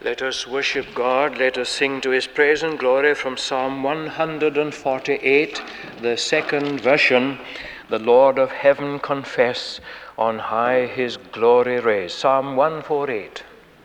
Let us worship God, let us sing to his praise and glory from Psalm 148, the second version. The Lord of heaven confess, on high his glory raise. Psalm 148.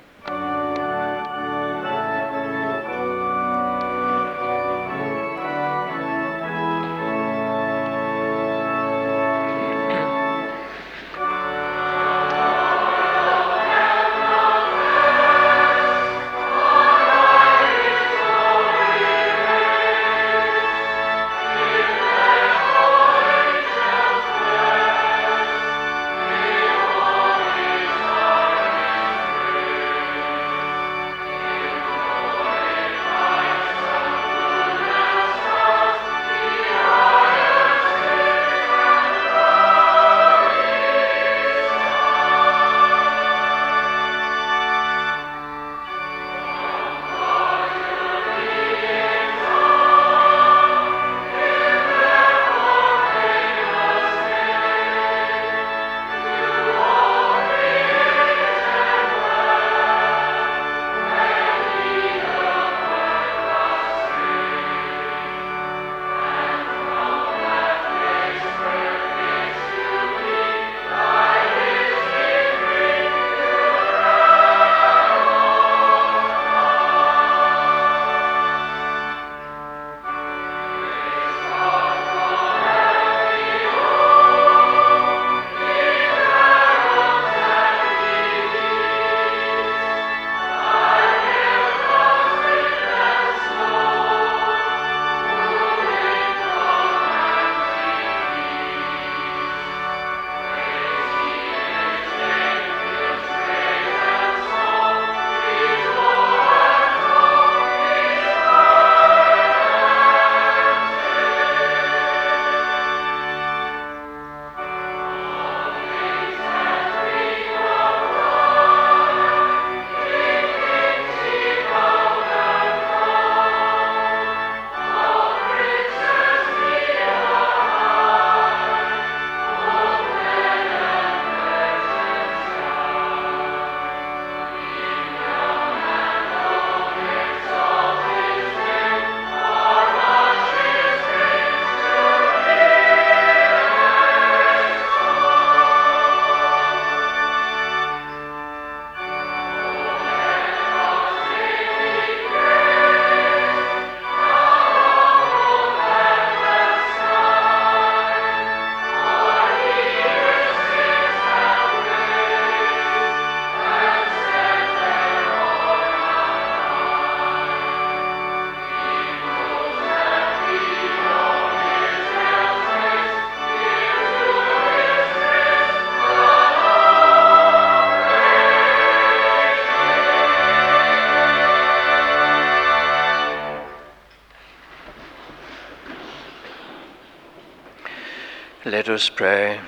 Let us pray.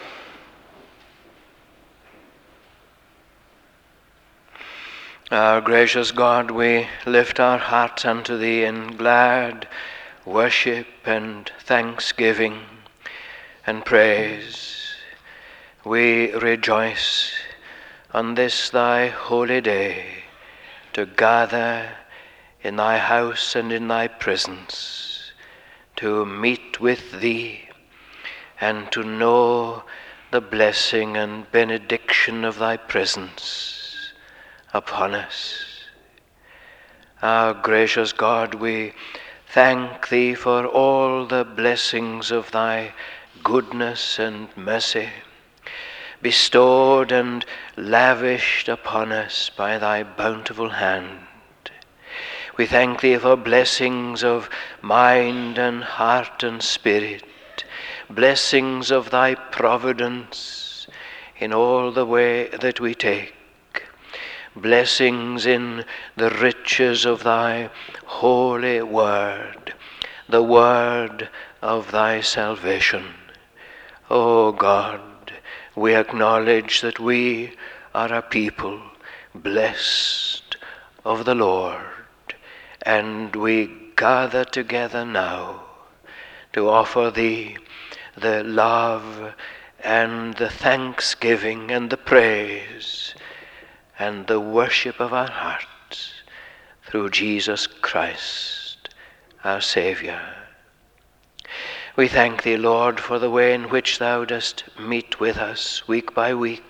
Our gracious God, we lift our hearts unto thee in glad worship and thanksgiving and praise. We rejoice on this thy holy day to gather in thy house and in thy presence, to meet with thee, and to know the blessing and benediction of thy presence upon us. Our gracious God, we thank thee for all the blessings of thy goodness and mercy, bestowed and lavished upon us by thy bountiful hand. We thank thee for blessings of mind and heart and spirit, blessings of thy providence in all the way that we take, blessings in the riches of thy holy word, the word of thy salvation. O God, we acknowledge that we are a people blessed of the Lord, and we gather together now to offer thee the love and the thanksgiving and the praise and the worship of our hearts. through Jesus Christ, our Saviour. We thank thee, Lord, for the way in which thou dost meet with us week by week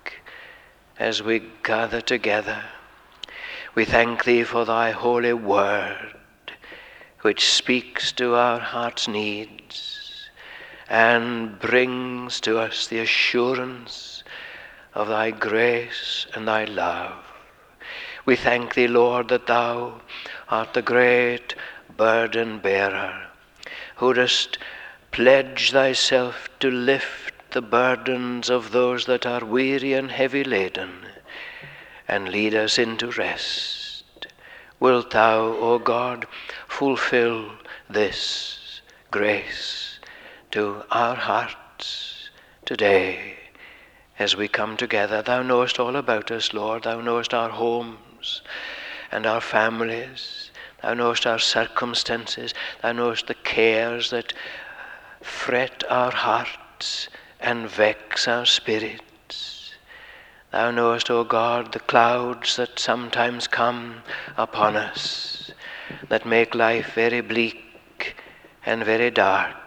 as we gather together. We thank thee for thy holy word, which speaks to our heart's needs and brings to us the assurance of thy grace and thy love. We thank thee, Lord, that thou art the great burden bearer, who dost pledge thyself to lift the burdens of those that are weary and heavy laden, and lead us into rest. Wilt thou, O God, fulfill this grace to our hearts today as we come together? Thou knowest all about us, Lord. Thou knowest our homes and our families. Thou knowest our circumstances. Thou knowest the cares that fret our hearts and vex our spirits. Thou knowest, O God, the clouds that sometimes come upon us, that make life very bleak and very dark.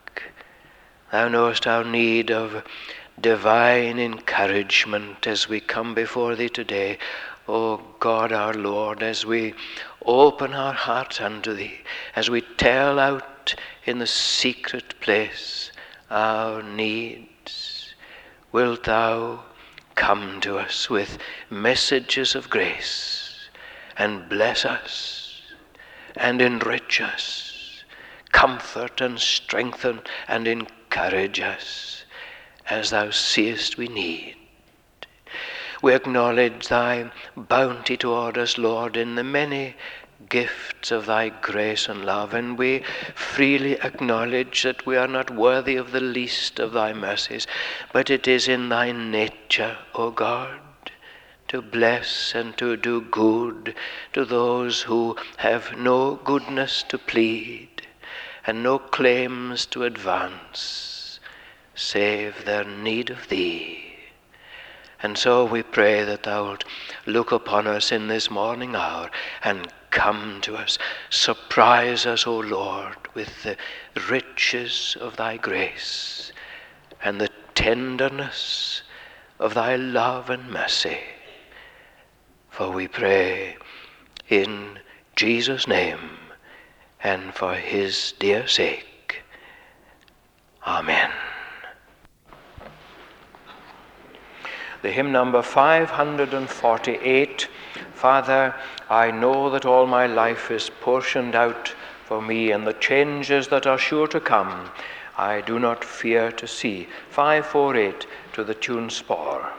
Thou knowest our need of divine encouragement as we come before thee today. O God our Lord, as we open our hearts unto thee, as we tell out in the secret place our needs, wilt thou come to us with messages of grace and bless us and enrich us, comfort and strengthen and encourage us as thou seest we need. We acknowledge thy bounty toward us, Lord, in the many gifts of thy grace and love, and we freely acknowledge that we are not worthy of the least of thy mercies, but it is in thy nature, O God, to bless and to do good to those who have no goodness to plead and no claims to advance, save their need of thee. And so we pray that thou wilt look upon us in this morning hour and come to us. Surprise us, O Lord, with the riches of thy grace and the tenderness of thy love and mercy. For we pray in Jesus' name and for his dear sake. Amen. The hymn number 548, Father, I know that all my life is portioned out for me, and the changes that are sure to come, I do not fear to see. 548 to the tune Spore.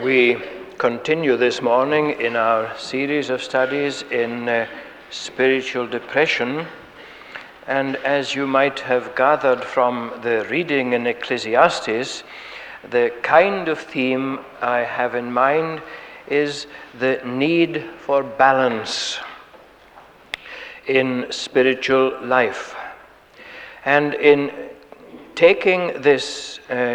We continue this morning in our series of studies in spiritual depression, and as you might have gathered from the reading in Ecclesiastes, the kind of theme I have in mind is the need for balance in spiritual life. And in taking this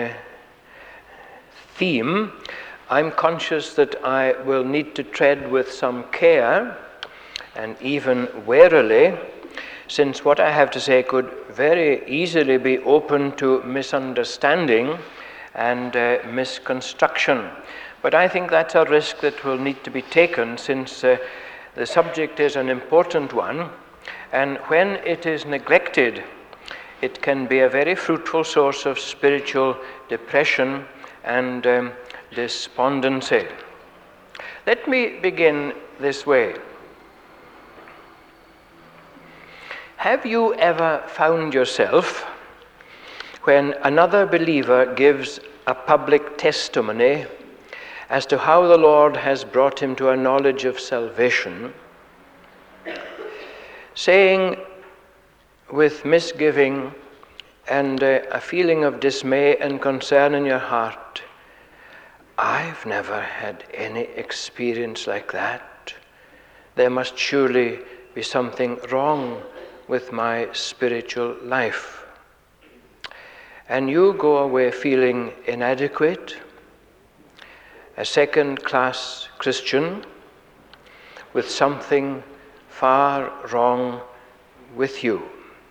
theme, I'm conscious that I will need to tread with some care and even warily, since what I have to say could very easily be open to misunderstanding and misconstruction. But I think that's a risk that will need to be taken, since the subject is an important one, and when it is neglected, it can be a very fruitful source of spiritual depression and despondency. Let me begin this way. Have you ever found yourself, when another believer gives a public testimony as to how the Lord has brought him to a knowledge of salvation, saying with misgiving and a feeling of dismay and concern in your heart, "I've never had any experience like that. There must surely be something wrong with my spiritual life." And you go away feeling inadequate, a second-class Christian, with something far wrong with you.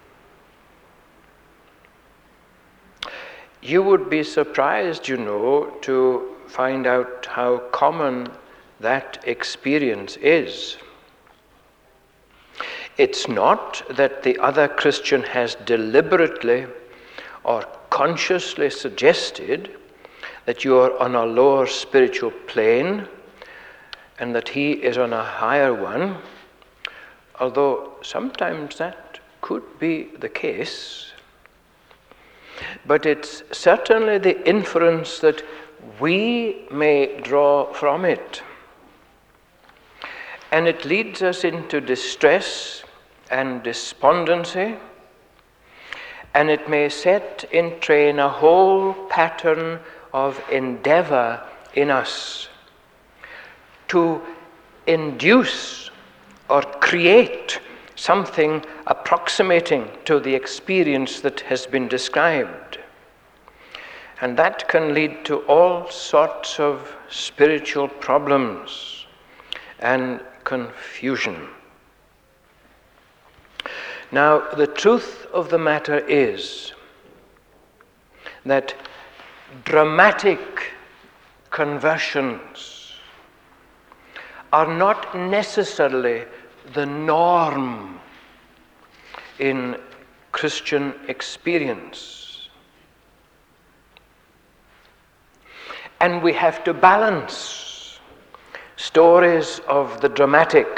You would be surprised, to find out how common that experience is. It's not that the other Christian has deliberately or consciously suggested that you are on a lower spiritual plane and that he is on a higher one, although sometimes that could be the case. But it's certainly the inference that we may draw from it. And it leads us into distress and despondency, and it may set in train a whole pattern of endeavor in us to induce or create something approximating to the experience that has been described. And that can lead to all sorts of spiritual problems and confusion. Now, the truth of the matter is that dramatic conversions are not necessarily the norm in Christian experience. And we have to balance stories of the dramatic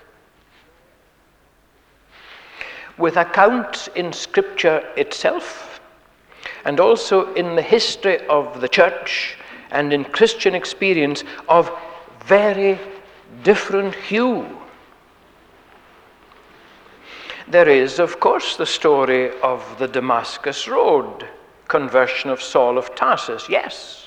with accounts in Scripture itself, and also in the history of the church and in Christian experience of very different hue. There is, of course, the story of the Damascus Road conversion of Saul of Tarsus, yes.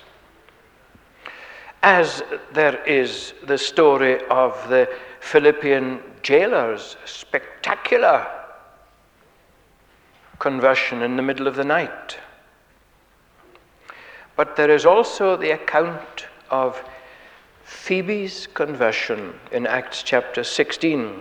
As there is the story of the Philippian jailer's spectacular conversion in the middle of the night. But there is also the account of Phoebe's conversion in Acts chapter 16,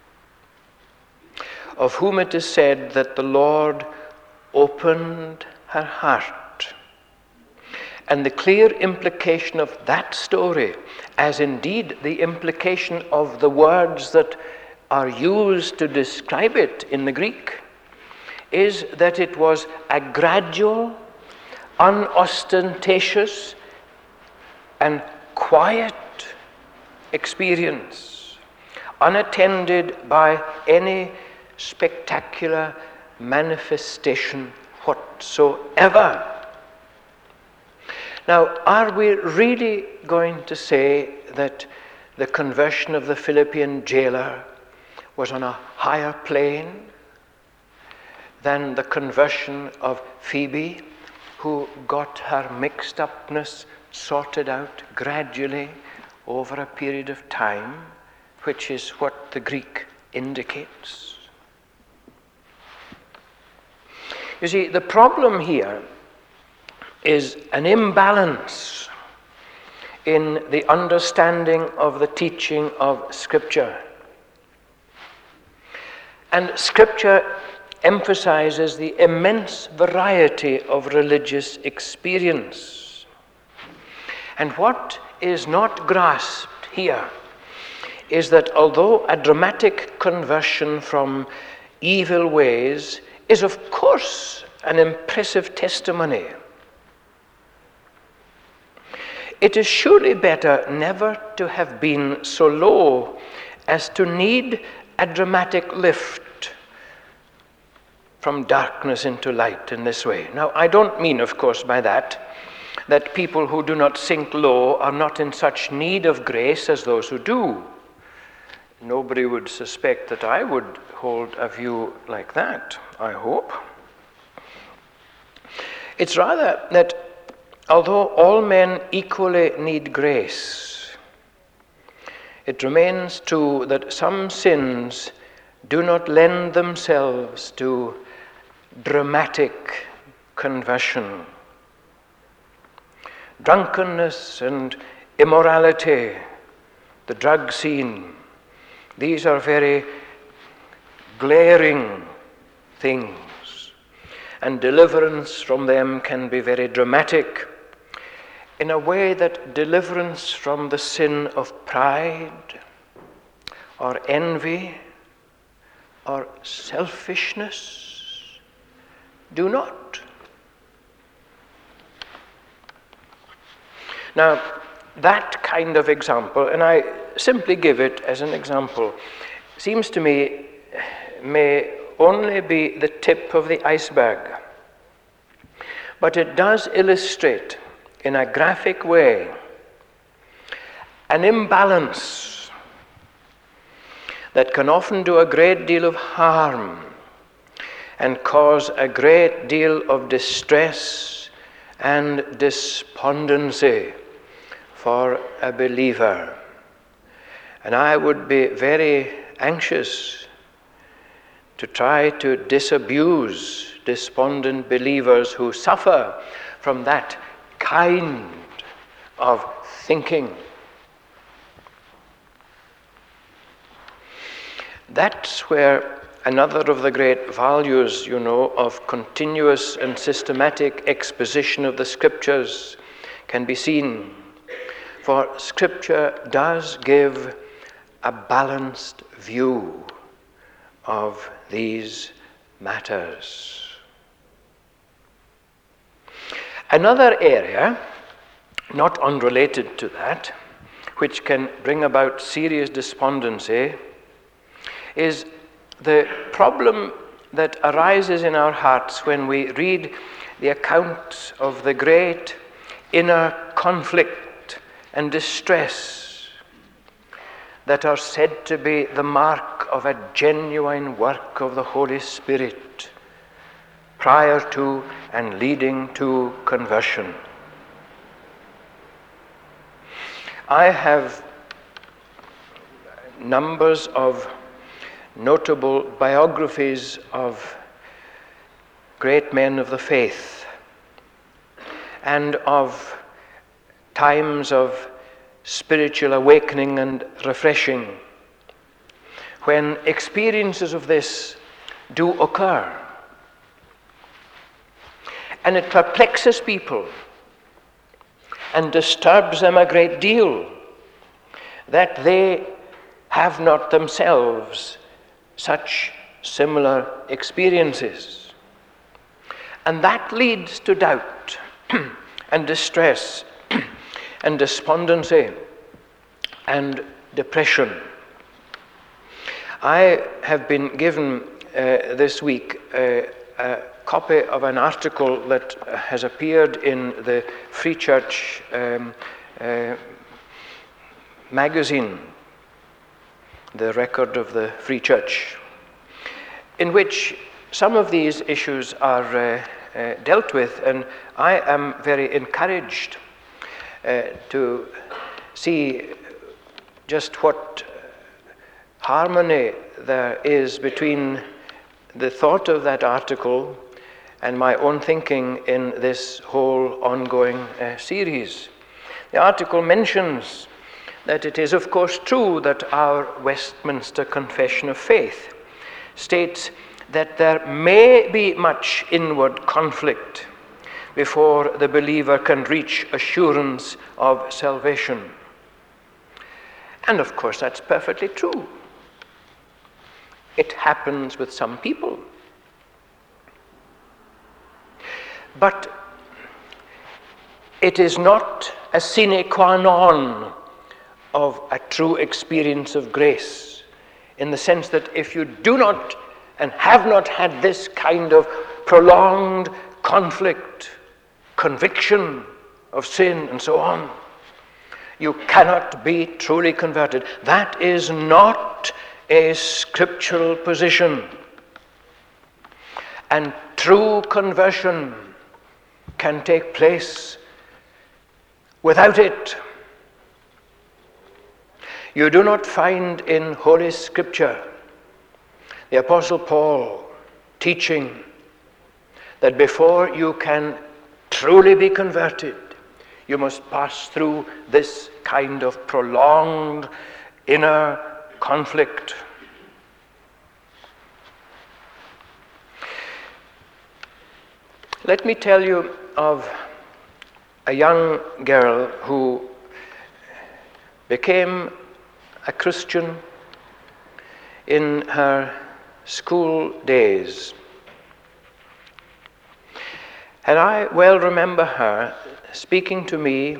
of whom it is said that the Lord opened her heart. And the clear implication of that story, as indeed the implication of the words that are used to describe it in the Greek, is that it was a gradual, unostentatious, and quiet experience, unattended by any spectacular manifestation whatsoever. Now, are we really going to say that the conversion of the Philippian jailer was on a higher plane than the conversion of Phoebe, who got her mixed upness sorted out gradually over a period of time, which is what the Greek indicates? You see, the problem here is an imbalance in the understanding of the teaching of Scripture. And Scripture emphasizes the immense variety of religious experience. And what is not grasped here is that although a dramatic conversion from evil ways is of course an impressive testimony, it is surely better never to have been so low as to need a dramatic lift from darkness into light in this way. Now, I don't mean, of course, by that people who do not sink low are not in such need of grace as those who do. Nobody would suspect that I would hold a view like that, I hope. It's rather that although all men equally need grace, it remains true that some sins do not lend themselves to dramatic conversion. Drunkenness and immorality, the drug scene, these are very glaring things, and deliverance from them can be very dramatic, in a way that deliverance from the sin of pride or envy or selfishness do not. Now, that kind of example, and I simply give it as an example, seems to me may only be the tip of the iceberg. But it does illustrate in a graphic way an imbalance that can often do a great deal of harm and cause a great deal of distress and despondency for a believer. And I would be very anxious to try to disabuse despondent believers who suffer from that kind of thinking. That's where another of the great values, of continuous and systematic exposition of the Scriptures can be seen. For Scripture does give a balanced view of these matters. Another area, not unrelated to that, which can bring about serious despondency, is the problem that arises in our hearts when we read the accounts of the great inner conflict and distress that are said to be the mark of a genuine work of the Holy Spirit prior to and leading to conversion. I have numbers of notable biographies of great men of the faith and of times of spiritual awakening and refreshing, when experiences of this do occur. And it perplexes people and disturbs them a great deal that they have not themselves such similar experiences. And that leads to doubt and distress and despondency and depression. I have been given this week a copy of an article that has appeared in the Free Church magazine, the Record of the Free Church, in which some of these issues are dealt with, and I am very encouraged to see just what harmony there is between the thought of that article and my own thinking in this whole ongoing series. The article mentions that it is of course true that our Westminster Confession of Faith states that there may be much inward conflict before the believer can reach assurance of salvation. And of course that's perfectly true. It happens with some people. But it is not a sine qua non of a true experience of grace, in the sense that if you do not and have not had this kind of prolonged conflict, conviction of sin and so on, you cannot be truly converted. That is not a scriptural position. And true conversion can take place without it. You do not find in Holy Scripture the Apostle Paul teaching that before you can truly be converted, you must pass through this kind of prolonged inner conflict. Let me tell you of a young girl who became a Christian in her school days. And I well remember her speaking to me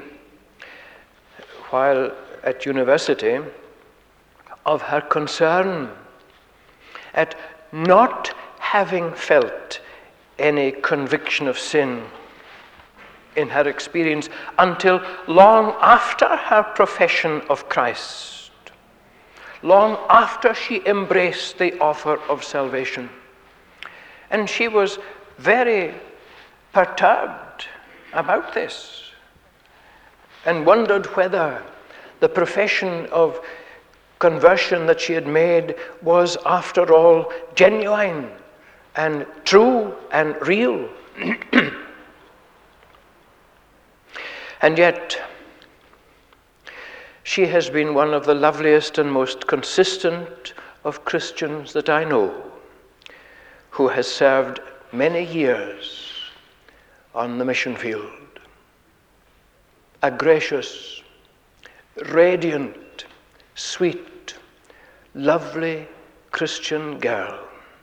while at university of her concern at not having felt any conviction of sin in her experience until long after her profession of Christ, long after she embraced the offer of salvation. And she was very perturbed about this and wondered whether the profession of conversion that she had made was after all genuine and true and real. And yet she has been one of the loveliest and most consistent of Christians that I know, who has served many years on the mission field. A gracious, radiant, sweet, lovely Christian girl.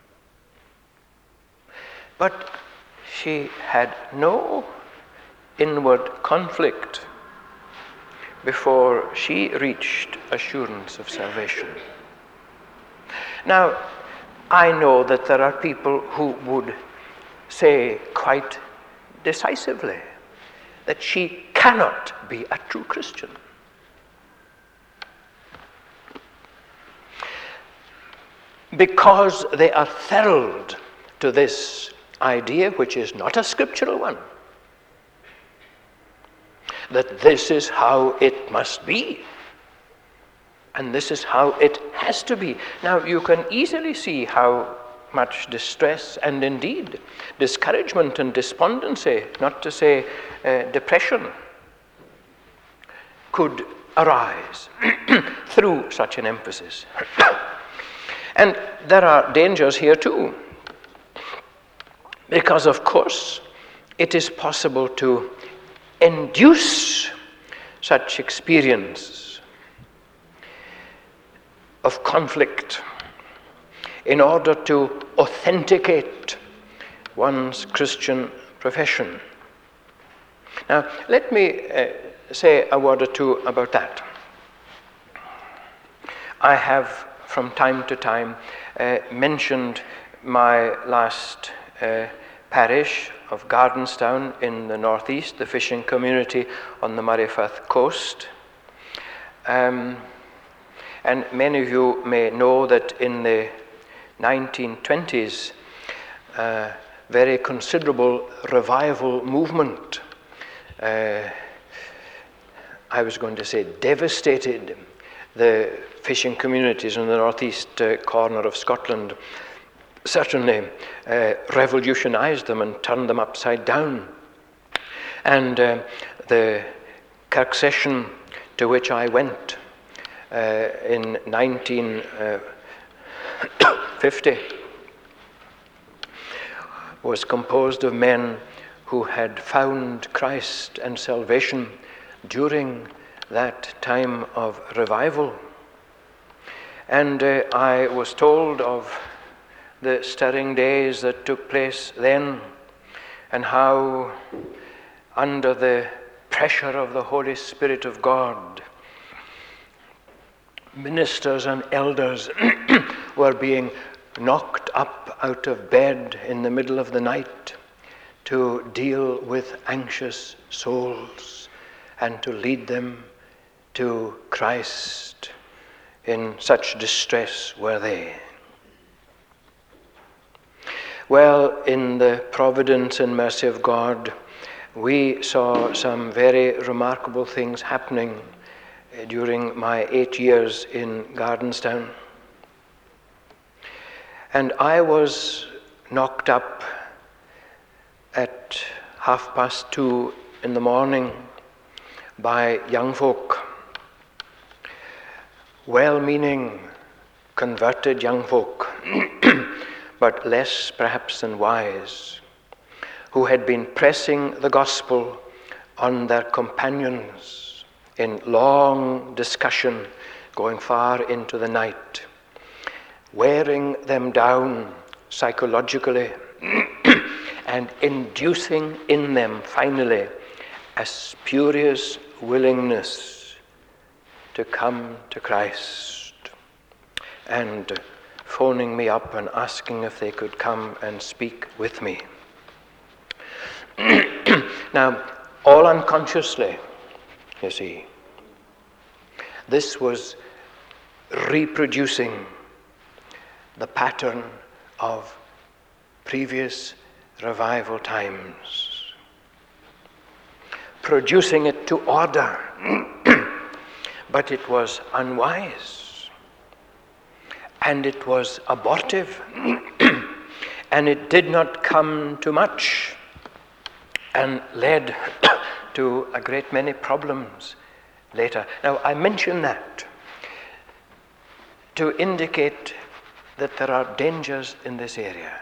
But she had no inward conflict before she reached assurance of salvation. Now, I know that there are people who would say quite decisively that she cannot be a true Christian. Because they are thrilled to this idea, which is not a scriptural one, that this is how it must be, and this is how it has to be. Now, you can easily see how much distress and indeed discouragement and despondency, not to say depression, could arise through such an emphasis. And there are dangers here too, because of course it is possible to induce such experience of conflict in order to authenticate one's Christian profession. Now, let me say a word or two about that. I have, from time to time, mentioned my last parish of Gardenstown in the northeast, the fishing community on the Moray Firth coast. And many of you may know that in the 1920s, very considerable revival movement, I was going to say devastated the fishing communities in the northeast corner of Scotland, certainly revolutionized them and turned them upside down. And the Kirk session to which I went in 1950 was composed of men who had found Christ and salvation during that time of revival. And I was told of the stirring days that took place then, and how under the pressure of the Holy Spirit of God, ministers and elders were being knocked up out of bed in the middle of the night to deal with anxious souls and to lead them to Christ. In such distress were they. Well, in the providence and mercy of God, we saw some very remarkable things happening during my 8 years in Gardenstown. And I was knocked up at 2:30 in the morning by young folk, well-meaning, converted young folk, but less perhaps than wise, who had been pressing the gospel on their companions in long discussion going far into the night, wearing them down psychologically and inducing in them finally a spurious willingness to come to Christ, and phoning me up and asking if they could come and speak with me. Now, all unconsciously, you see, this was reproducing the pattern of previous revival times, producing it to order, but it was unwise, and it was abortive, and it did not come to much, and led to a great many problems later. Now, I mention that to indicate that there are dangers in this area.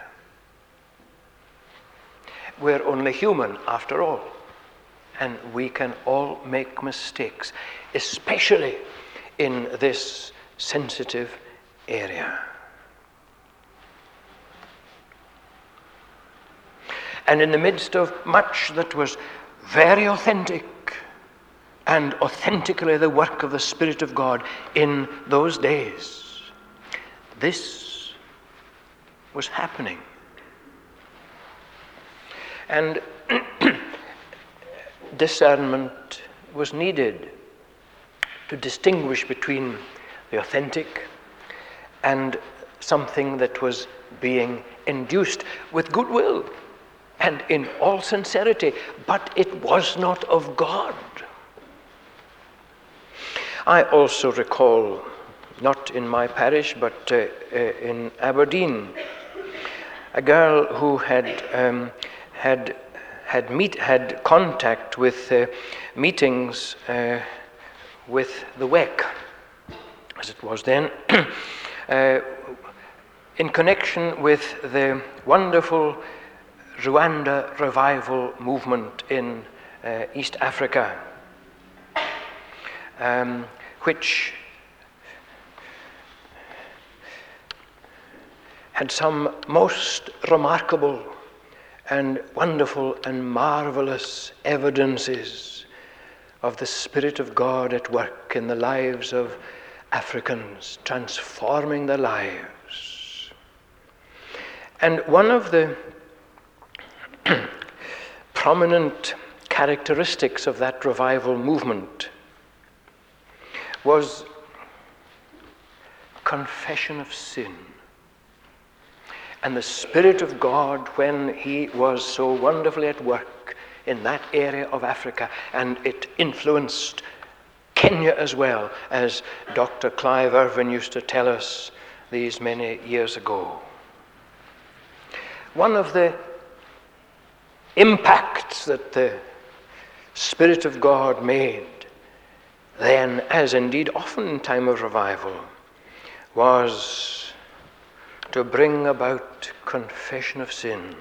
We're only human after all, and we can all make mistakes, especially in this sensitive area. And in the midst of much that was very authentic and authentically the work of the Spirit of God in those days, this was happening. And discernment was needed to distinguish between the authentic and something that was being induced with goodwill and in all sincerity, but it was not of God. I also recall, not in my parish, but in Aberdeen, a girl who had contact with meetings with the WEC, as it was then, in connection with the wonderful Rwanda revival movement in East Africa, which had some most remarkable and wonderful and marvelous evidences of the Spirit of God at work in the lives of Africans, transforming their lives. And one of the prominent characteristics of that revival movement was confession of sin. And the Spirit of God, when he was so wonderfully at work in that area of Africa, and it influenced Kenya as well, as Dr. Clive Irvin used to tell us these many years ago. One of the impacts that the Spirit of God made then, as indeed often in time of revival, was to bring about confession of sin.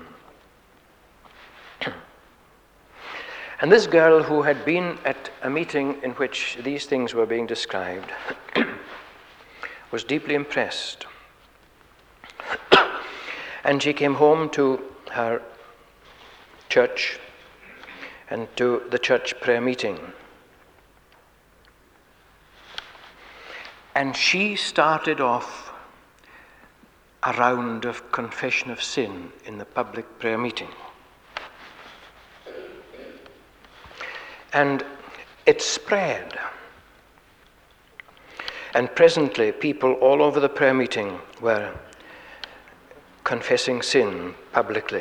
And this girl, who had been at a meeting in which these things were being described, was deeply impressed. And she came home to her church and to the church prayer meeting. And she started off a round of confession of sin in the public prayer meeting. And it spread. And presently, people all over the prayer meeting were confessing sin publicly.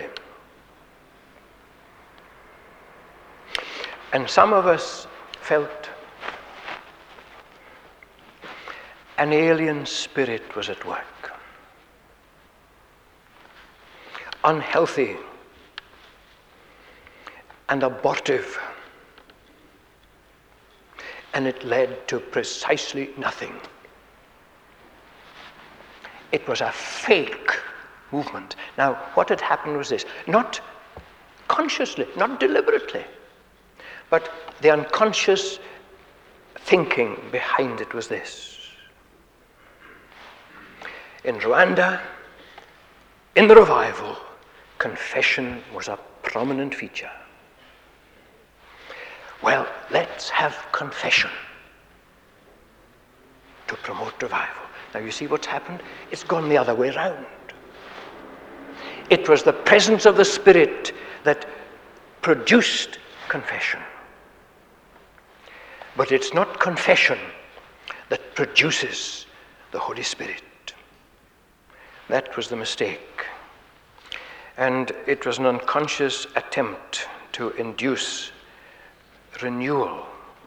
And some of us felt an alien spirit was at work. Unhealthy and abortive. And it led to precisely nothing. It was a fake movement. Now, what had happened was this: not consciously, not deliberately, but the unconscious thinking behind it was this. In Rwanda, in the revival, confession was a prominent feature. Well, let's have confession to promote revival. Now you see what's happened? It's gone the other way around. It was the presence of the Spirit that produced confession. But it's not confession that produces the Holy Spirit. That was the mistake. And it was an unconscious attempt to induce renewal.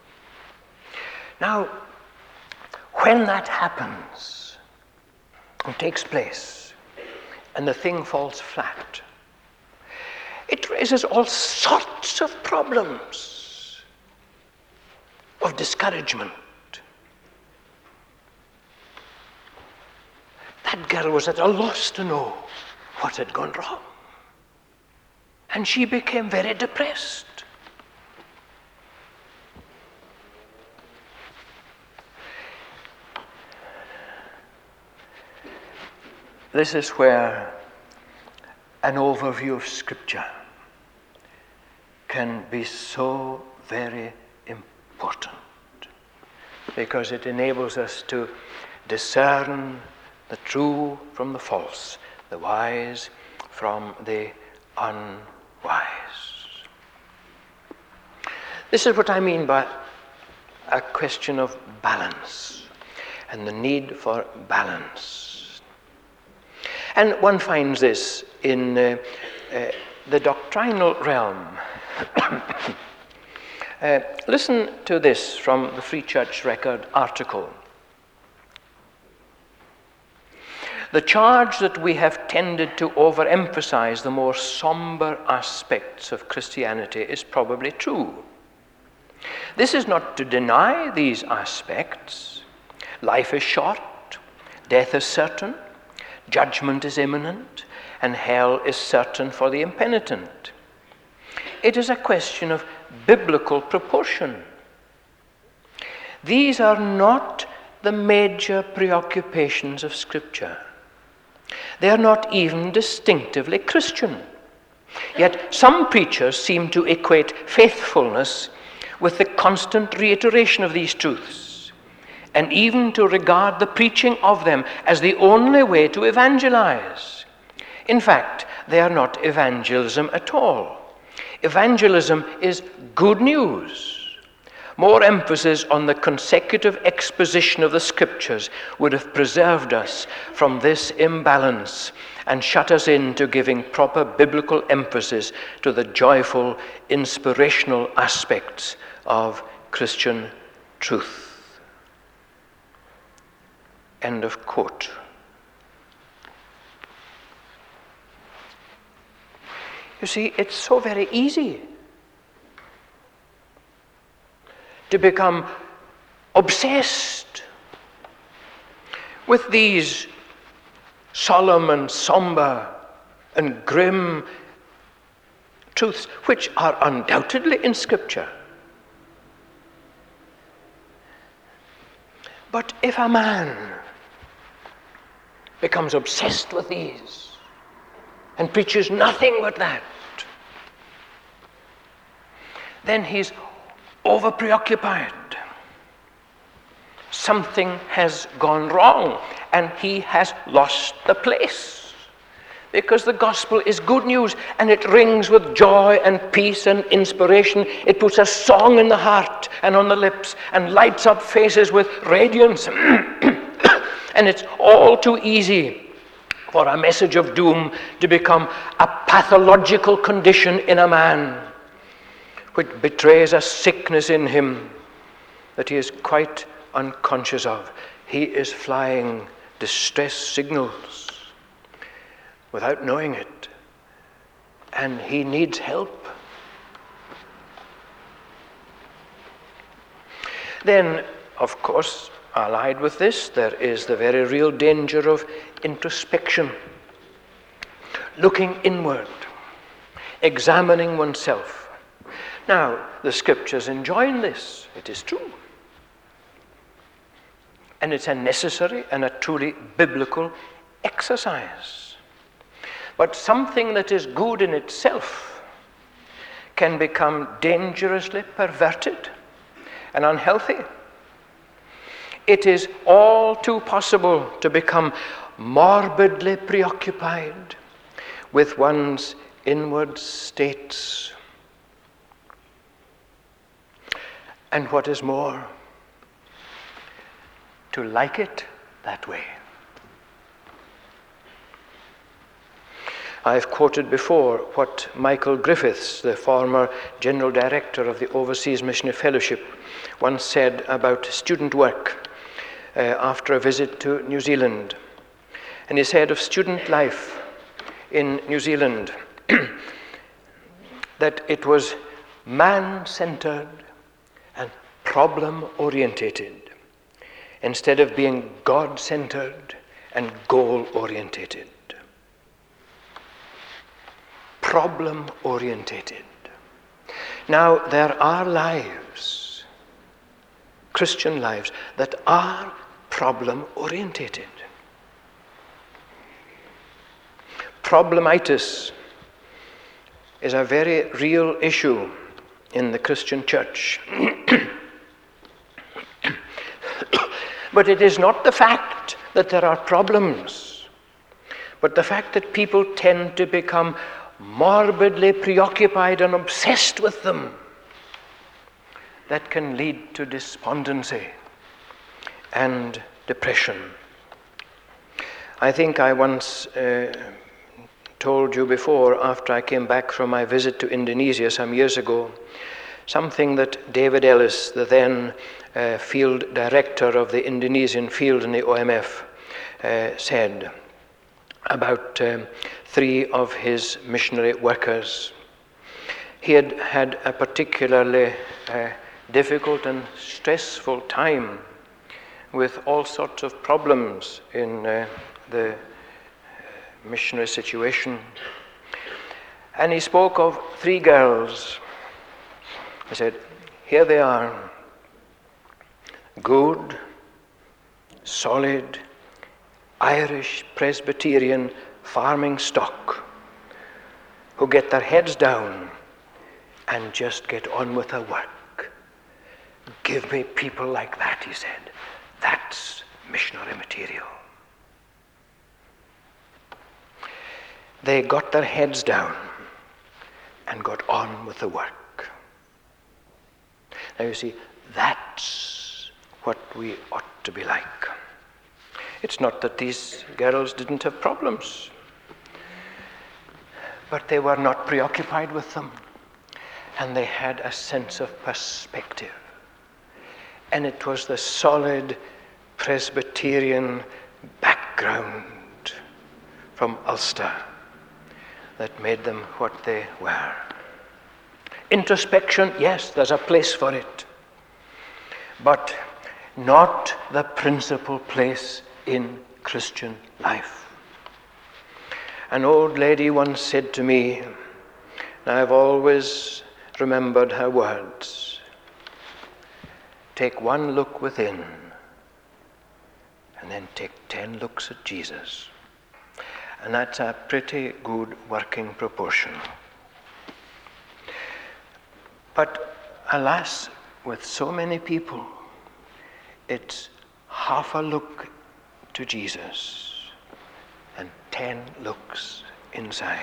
Now, when that happens and takes place, and the thing falls flat, it raises all sorts of problems of discouragement. That girl was at a loss to know what had gone wrong. And she became very depressed. This is where an overview of Scripture can be so very important, because it enables us to discern the true from the false, the wise from the unwise. This is what I mean by a question of balance and the need for balance. And one finds this in the doctrinal realm. Listen to this from the Free Church Record article. The charge that we have tended to overemphasize the more somber aspects of Christianity is probably true. This is not to deny these aspects. Life is short, death is certain, judgment is imminent, and hell is certain for the impenitent. It is a question of biblical proportion. These are not the major preoccupations of Scripture. They are not even distinctively Christian. Yet some preachers seem to equate faithfulness with the constant reiteration of these truths, and even to regard the preaching of them as the only way to evangelize. In fact, they are not evangelism at all. Evangelism is good news. More emphasis on the consecutive exposition of the Scriptures would have preserved us from this imbalance and shut us into giving proper biblical emphasis to the joyful, inspirational aspects of Christian truth. End of quote. You see, it's so very easy to become obsessed with these solemn and somber and grim truths, which are undoubtedly in Scripture. But if a man becomes obsessed with these and preaches nothing but that, then he's over-preoccupied. Something has gone wrong, and he has lost the place. Because the gospel is good news, and it rings with joy and peace and inspiration. It puts a song in the heart and on the lips, and lights up faces with radiance. And it's all too easy for a message of doom to become a pathological condition in a man, which betrays a sickness in him that he is quite unconscious of. He is flying distress signals without knowing it, and he needs help. Then, of course, allied with this, there is the very real danger of introspection, looking inward, examining oneself. Now, the Scriptures enjoin this, it is true. And it's a necessary and a truly biblical exercise. But something that is good in itself can become dangerously perverted and unhealthy. It is all too possible to become morbidly preoccupied with one's inward states. And what is more, to like it that way. I've quoted before what Michael Griffiths, the former General Director of the Overseas Missionary Fellowship, once said about student work after a visit to New Zealand. And he said of student life in New Zealand that it was man-centered and problem-orientated, instead of being God-centered and goal-orientated. Problem-orientated. Now, there are lives, Christian lives, that are problem-orientated. Problemitis is a very real issue in the Christian church. But it is not the fact that there are problems, but the fact that people tend to become morbidly preoccupied and obsessed with them that can lead to despondency and depression. I think I once told you before, after I came back from my visit to Indonesia some years ago, something that David Ellis, the then field director of the Indonesian field in the OMF, said about 3 of his missionary workers. He had had a particularly difficult and stressful time with all sorts of problems in the missionary situation. And he spoke of 3 girls. He said, here they are, good, solid, Irish Presbyterian farming stock, who get their heads down and just get on with their work. Give me people like that, he said. That's missionary material. They got their heads down and got on with the work. Now you see, that's what we ought to be like. It's not that these girls didn't have problems, but they were not preoccupied with them, and they had a sense of perspective. And it was the solid Presbyterian background from Ulster that made them what they were. Introspection, yes, there's a place for it, but not the principal place in Christian life. An old lady once said to me, and I've always remembered her words, take one look within and then take 10 looks at Jesus. And that's a pretty good working proportion. But alas, with so many people, it's half a look to Jesus and 10 looks inside.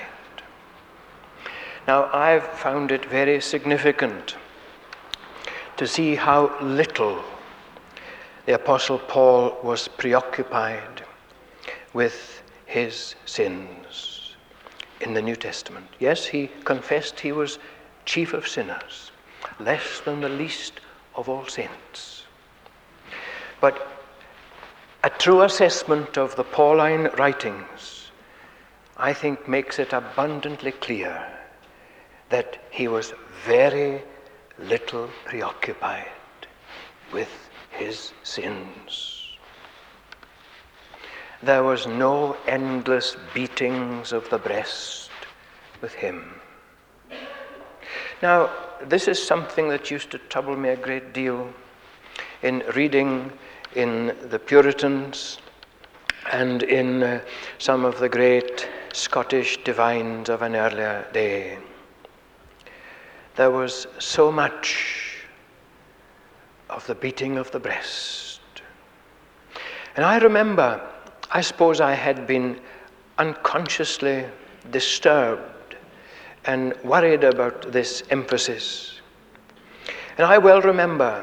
Now, I've found it very significant to see how little the Apostle Paul was preoccupied with his sins in the New Testament. Yes, he confessed he was chief of sinners, less than the least of all saints. But a true assessment of the Pauline writings, I think, makes it abundantly clear that he was very little preoccupied with his sins. There was no endless beatings of the breast with him. Now, this is something that used to trouble me a great deal in reading in the Puritans and in some of the great Scottish divines of an earlier day. There was so much of the beating of the breast. And I remember, I suppose I had been unconsciously disturbed and worried about this emphasis. And I well remember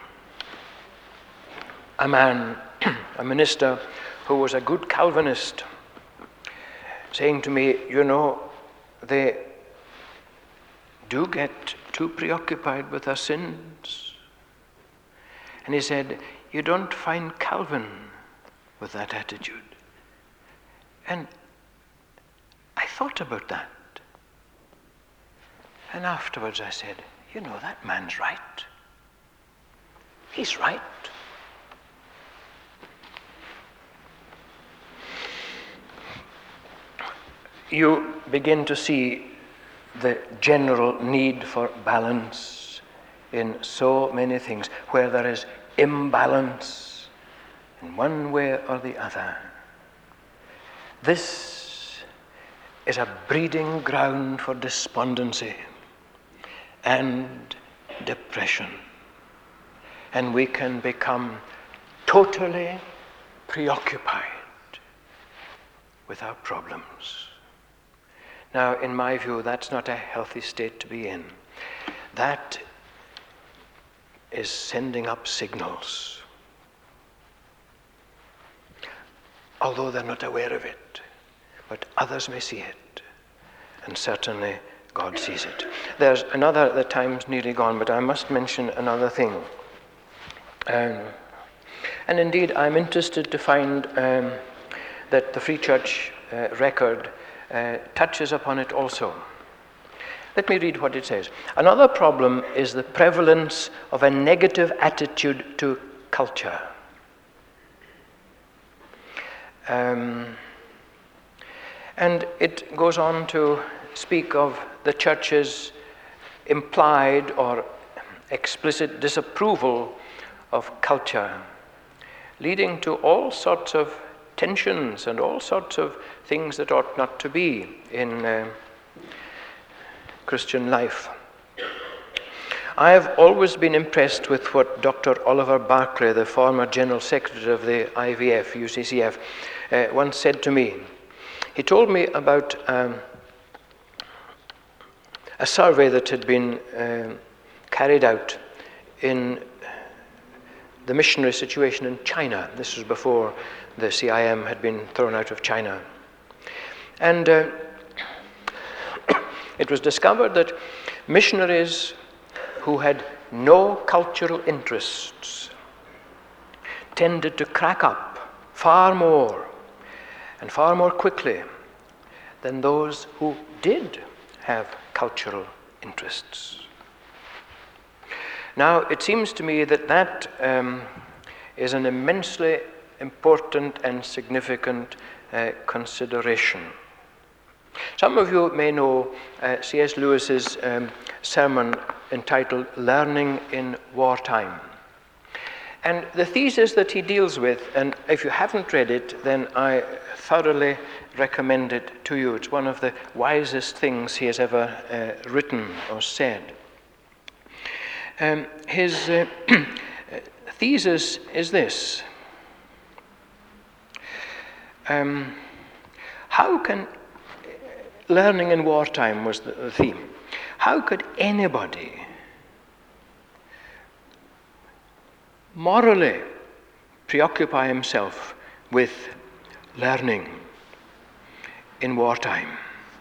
a man, a minister, who was a good Calvinist, saying to me, you know, they do get too preoccupied with their sins. And he said, you don't find Calvin with that attitude. And I thought about that. And afterwards I said, you know, that man's right. He's right. You begin to see the general need for balance in so many things, where there is imbalance in one way or the other. This is a breeding ground for despondency and depression. And we can become totally preoccupied with our problems. Now, in my view, that's not a healthy state to be in. That is sending up signals, although they're not aware of it. But others may see it, and certainly God sees it. There's another, the time's nearly gone, but I must mention another thing. And indeed, I'm interested to find that the Free Church record touches upon it also. Let me read what it says. Another problem is the prevalence of a negative attitude to culture. And it goes on to speak of the church's implied or explicit disapproval of culture, leading to all sorts of tensions and all sorts of things that ought not to be in Christian life. I have always been impressed with what Dr. Oliver Barclay, the former General Secretary of the IVF, UCCF, once said to me. He told me about a a survey that had been carried out in the missionary situation in China. This was before the CIM had been thrown out of China. And it was discovered that missionaries who had no cultural interests tended to crack up far more and far more quickly than those who did have cultural interests. Now, it seems to me that that is an immensely important and significant consideration. Some of you may know C.S. Lewis's sermon entitled Learning in Wartime. And the thesis that he deals with, and if you haven't read it, then I thoroughly recommend it to you. It's one of the wisest things he has ever written or said. His thesis is this. How can, learning in wartime was the theme, how could anybody morally preoccupy himself with learning in wartime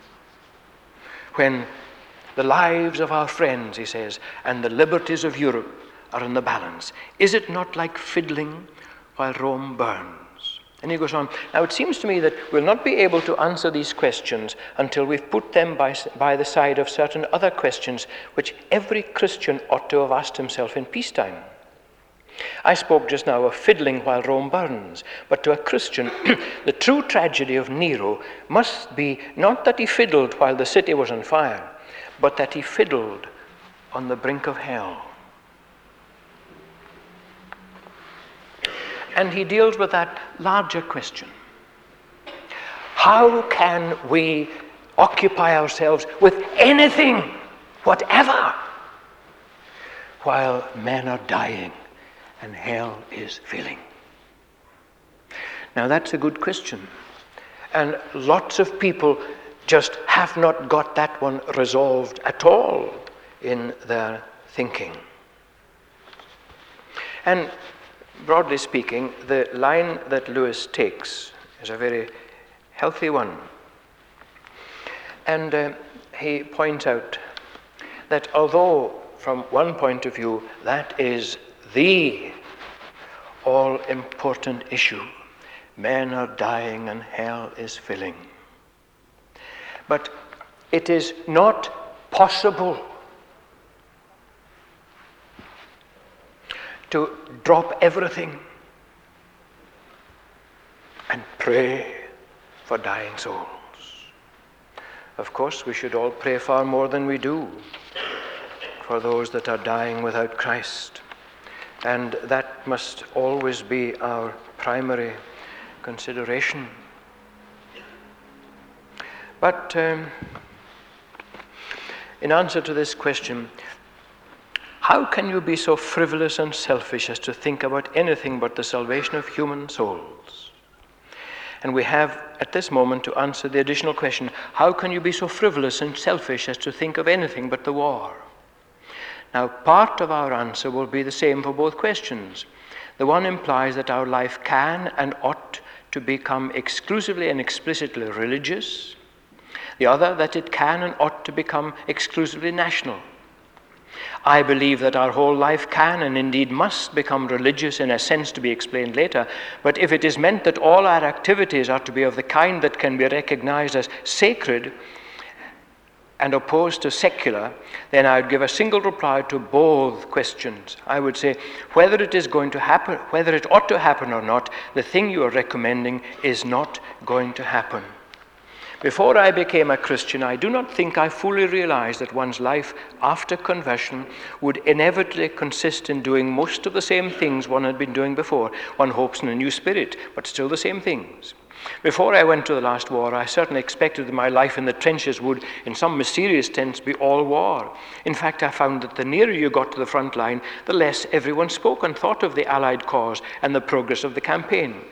when the lives of our friends, he says, and the liberties of Europe are in the balance? Is it not like fiddling while Rome burns? And he goes on, now it seems to me that we'll not be able to answer these questions until we've put them by the side of certain other questions which every Christian ought to have asked himself in peacetime. I spoke just now of fiddling while Rome burns, but to a Christian, the true tragedy of Nero must be not that he fiddled while the city was on fire, but that he fiddled on the brink of hell. And he deals with that larger question. How can we occupy ourselves with anything, whatever, while men are dying and hell is filling? Now that's a good question. And lots of people just have not got that one resolved at all in their thinking. And broadly speaking, the line that Lewis takes is a very healthy one. And he points out that although from one point of view that is the all-important issue, men are dying and hell is filling, but it is not possible to drop everything and pray for dying souls. Of course, we should all pray far more than we do for those that are dying without Christ. And that must always be our primary consideration. But in answer to this question, how can you be so frivolous and selfish as to think about anything but the salvation of human souls? And we have at this moment to answer the additional question, how can you be so frivolous and selfish as to think of anything but the war? Now, part of our answer will be the same for both questions. The one implies that our life can and ought to become exclusively and explicitly religious. The other, that it can and ought to become exclusively national. I believe that our whole life can and indeed must become religious in a sense to be explained later, but if it is meant that all our activities are to be of the kind that can be recognized as sacred and opposed to secular, then I would give a single reply to both questions. I would say, whether it is going to happen, whether it ought to happen or not, the thing you are recommending is not going to happen. Before I became a Christian, I do not think I fully realized that one's life after conversion would inevitably consist in doing most of the same things one had been doing before. One hopes in a new spirit, but still the same things. Before I went to the last war, I certainly expected that my life in the trenches would, in some mysterious sense, be all war. In fact, I found that the nearer you got to the front line, the less everyone spoke and thought of the Allied cause and the progress of the campaign.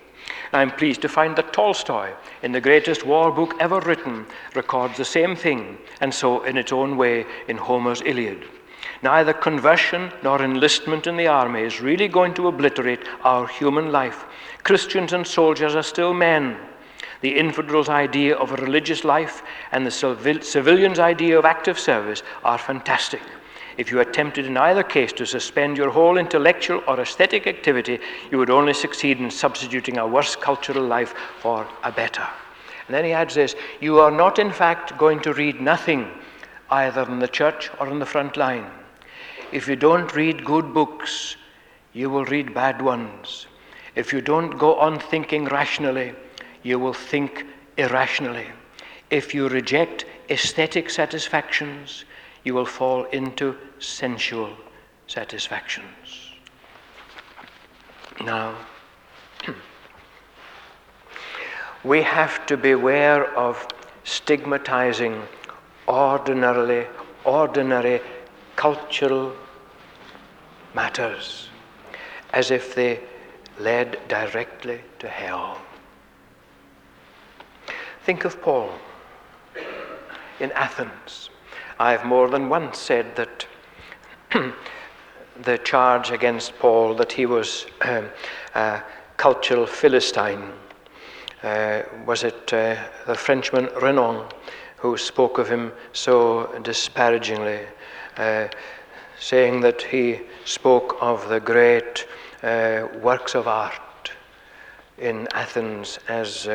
I'm pleased to find that Tolstoy, in the greatest war book ever written, records the same thing, and so in its own way in Homer's Iliad. Neither conversion nor enlistment in the army is really going to obliterate our human life. Christians and soldiers are still men. The infidel's idea of a religious life and the civilian's idea of active service are fantastic. If you attempted in either case to suspend your whole intellectual or aesthetic activity, you would only succeed in substituting a worse cultural life for a better. And then he adds this, you are not in fact going to read nothing, either in the church or in the front line. If you don't read good books, you will read bad ones. If you don't go on thinking rationally, you will think irrationally. If you reject aesthetic satisfactions, you will fall into sensual satisfactions. Now, we have to beware of stigmatizing ordinary cultural matters as if they led directly to hell. Think of Paul in Athens. I've more than once said that the charge against Paul that he was a cultural Philistine, was it the Frenchman Renan who spoke of him so disparagingly, saying that he spoke of the great works of art in Athens as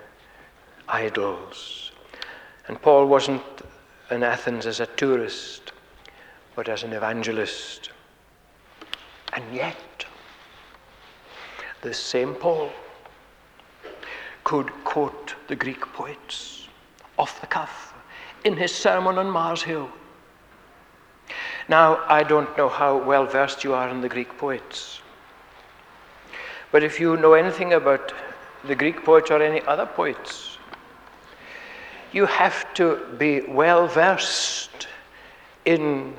idols. And Paul wasn't in Athens as a tourist, but as an evangelist. And yet, this same Paul could quote the Greek poets off the cuff in his sermon on Mars Hill. Now, I don't know how well versed you are in the Greek poets, but if you know anything about the Greek poets or any other poets, you have to be well versed in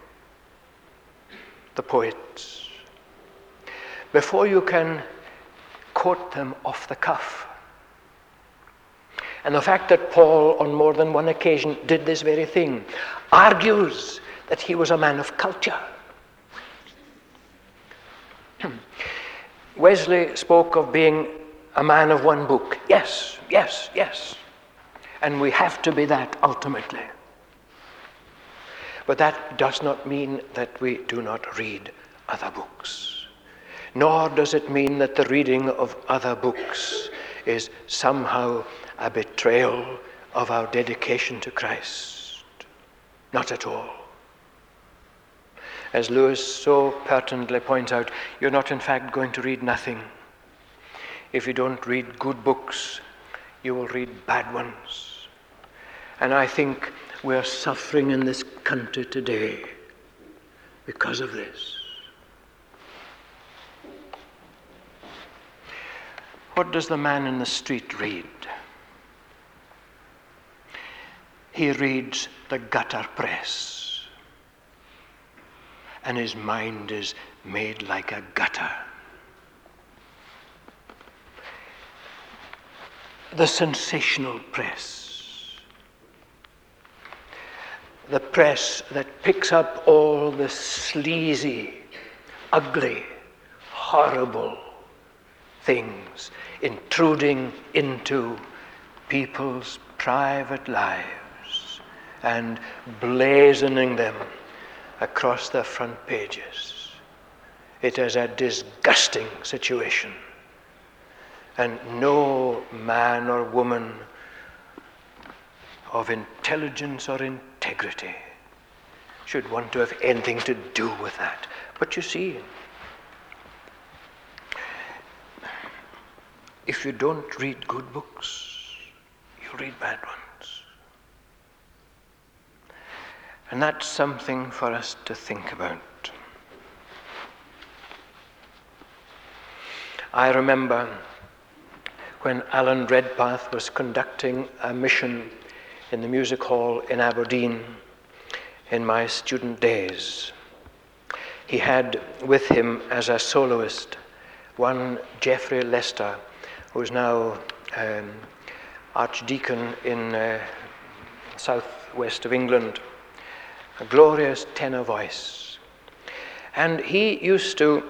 the poets before you can quote them off the cuff. And the fact that Paul, on more than one occasion, did this very thing argues that he was a man of culture. Wesley spoke of being a man of one book. Yes, yes, yes. And we have to be that ultimately. But that does not mean that we do not read other books. Nor does it mean that the reading of other books is somehow a betrayal of our dedication to Christ. Not at all. As Lewis so pertinently points out, you're not in fact going to read nothing. If you don't read good books, you will read bad ones. And I think we're suffering in this country today because of this. What does the man in the street read? He reads the gutter press, and his mind is made like a gutter. The sensational press. The press that picks up all the sleazy, ugly, horrible things intruding into people's private lives and blazoning them across their front pages. It is a disgusting situation. And no man or woman of intelligence or integrity should want to have anything to do with that. But you see, if you don't read good books, you read bad ones. And that's something for us to think about. I remember when Alan Redpath was conducting a mission in the music hall in Aberdeen in my student days. He had with him as a soloist one Geoffrey Lester, who is now Archdeacon in southwest of England, a glorious tenor voice. And he used to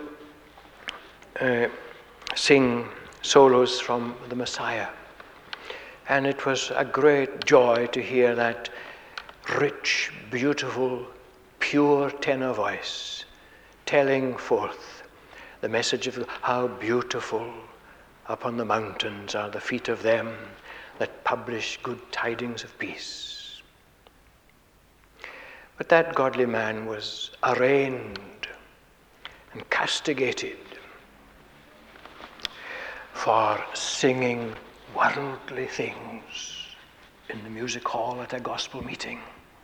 sing solos from the Messiah. And it was a great joy to hear that rich, beautiful, pure tenor voice telling forth the message of how beautiful upon the mountains are the feet of them that publish good tidings of peace. But that godly man was arraigned and castigated for singing worldly things in the music hall at a gospel meeting.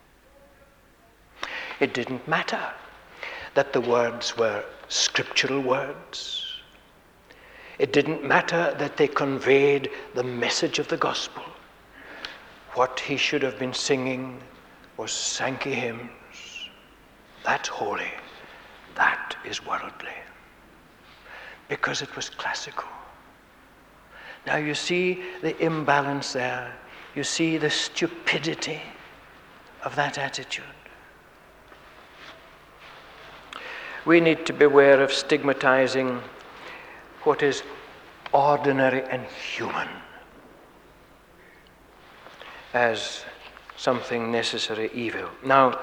It didn't matter that the words were scriptural words. It didn't matter that they conveyed the message of the gospel. What he should have been singing was Sankey hymns. That's holy. That is worldly. Because it was classical. Now you see the imbalance there. You see the stupidity of that attitude. We need to beware of stigmatizing what is ordinary and human as something necessary evil. Now,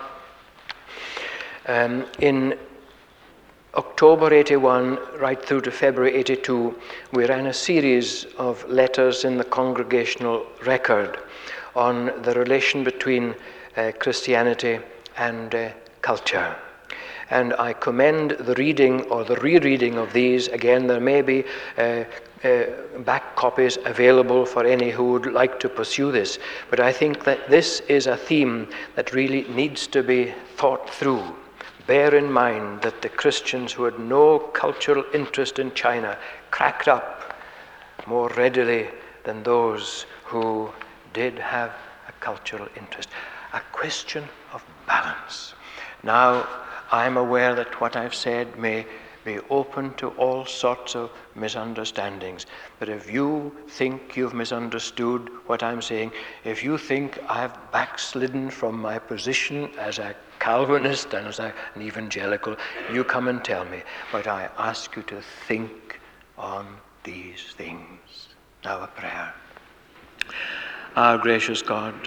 in October 81 right through to February 82, we ran a series of letters in the Congregational Record on the relation between Christianity and culture. And I commend the reading or the rereading of these. Again, there may be back copies available for any who would like to pursue this. But I think that this is a theme that really needs to be thought through. Bear in mind that the Christians who had no cultural interest in China cracked up more readily than those who did have a cultural interest. A question of balance. Now, I'm aware that what I've said may be open to all sorts of misunderstandings. But if you think you've misunderstood what I'm saying, if you think I've backslidden from my position as a Calvinist and as an evangelical, you come and tell me. But I ask you to think on these things. Now a prayer. Our gracious God,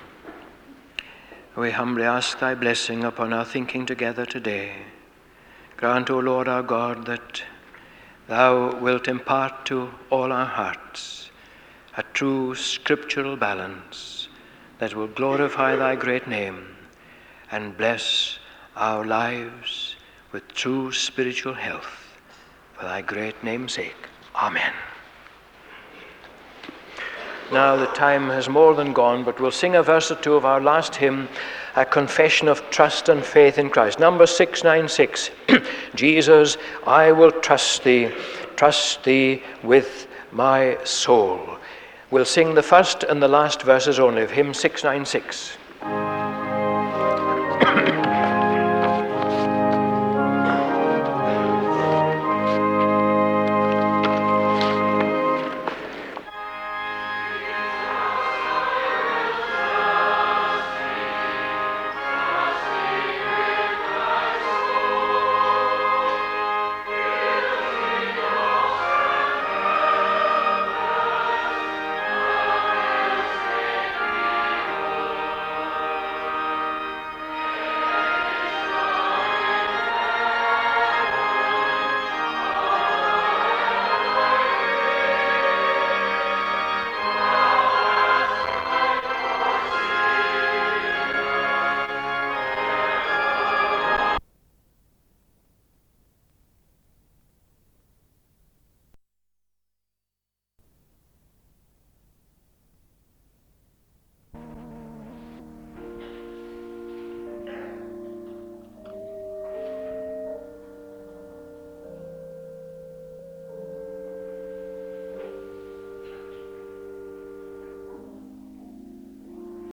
we humbly ask thy blessing upon our thinking together today. Grant, O Lord our God, that thou wilt impart to all our hearts a true scriptural balance that will glorify thy great name and bless our lives with true spiritual health for thy great name's sake. Amen. Now the time has more than gone, but we'll sing a verse or two of our last hymn, a confession of trust and faith in Christ. Number 696. Jesus, I will trust thee with my soul. We'll sing the first and the last verses only of hymn 696.